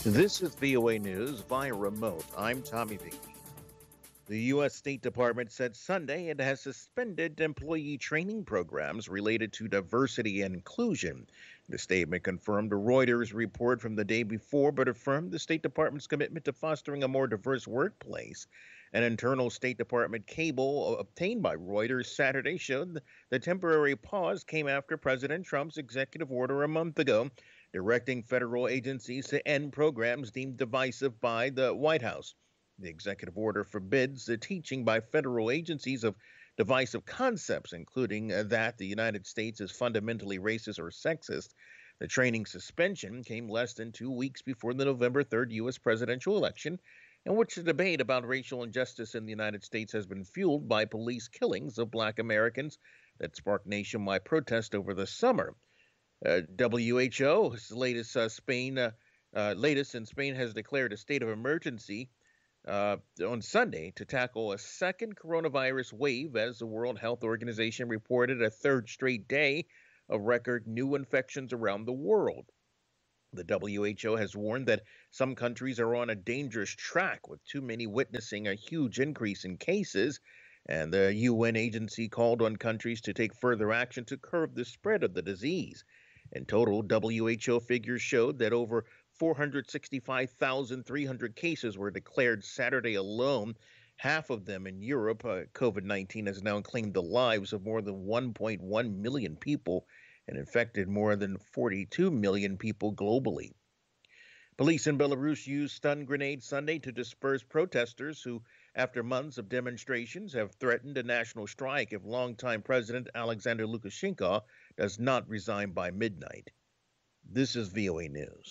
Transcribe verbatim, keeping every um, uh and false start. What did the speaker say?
This is V O A News via remote. I'm Tommy Vicky. The U S. State Department said Sunday it has suspended employee training programs related to diversity and inclusion. The statement confirmed a Reuters report from the day before, but affirmed the State Department's commitment to fostering a more diverse workplace. An internal State Department cable obtained by Reuters Saturday showed the temporary pause came after President Trump's executive order a month ago directing federal agencies to end programs deemed divisive by the White House. The executive order forbids the teaching by federal agencies of divisive concepts, including uh, that the United States is fundamentally racist or sexist. The training suspension came less than two weeks before the November third U S presidential election, in which the debate about racial injustice in the United States has been fueled by police killings of black Americans that sparked nationwide protest over the summer. Uh, W H O's latest uh, Spain uh, uh, latest in Spain has declared a state of emergency uh, on Sunday to tackle a second coronavirus wave as the World Health Organization reported a third straight day of record new infections around the world. The W H O has warned that some countries are on a dangerous track, with too many witnessing a huge increase in cases, and the U N agency called on countries to take further action to curb the spread of the disease. In total, W H O figures showed that over four hundred sixty-five thousand three hundred cases were declared Saturday alone, half of them in Europe. Uh, COVID nineteen has now claimed the lives of more than one point one million people and infected more than forty-two million people globally. Police in Belarus used stun grenades Sunday to disperse protesters who, after months of demonstrations, have threatened a national strike if longtime President Alexander Lukashenko does not resign by midnight. This is V O A News.